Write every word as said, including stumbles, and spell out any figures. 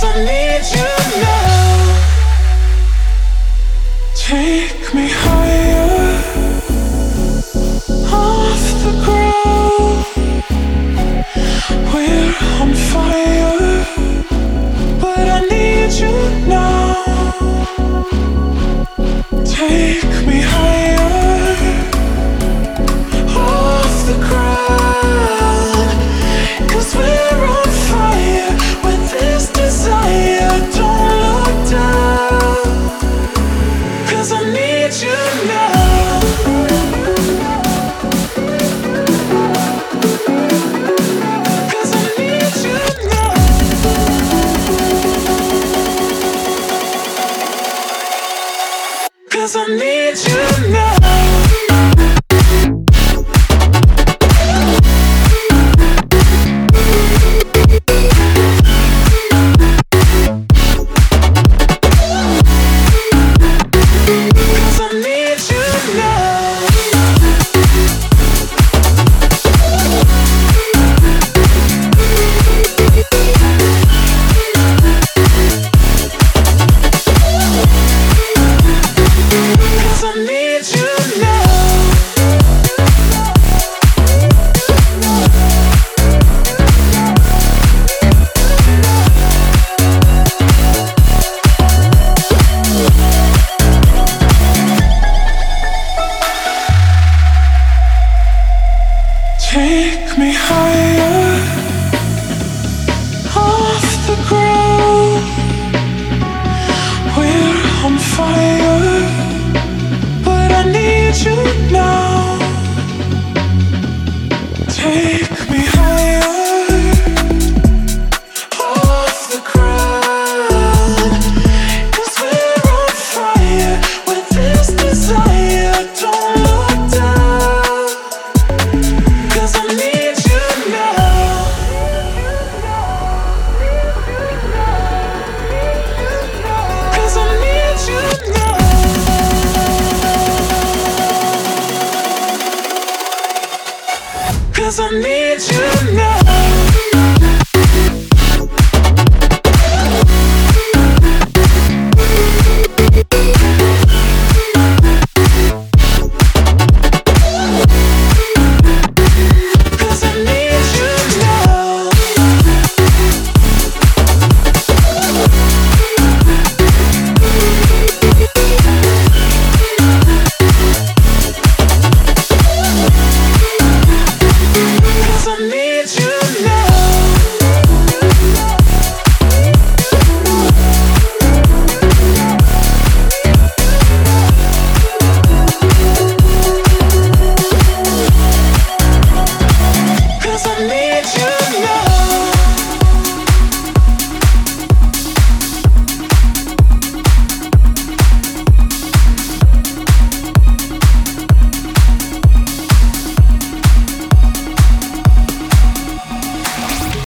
I need you now. Take me higher, off the ground. We're on fire, but I need you now. Take me higher, off the ground. 'Cause we're on fire with this desire. Don't look down, 'cause I need you now. 'Cause I need you now. 'Cause I need you now. Take me higher, off the ground. We're on fire, but I need you now. Take me higher, off the ground. 'Cause we're on fire with this desire. Don't look down, 'cause I need you now. 'Cause I need you now. 'Cause I need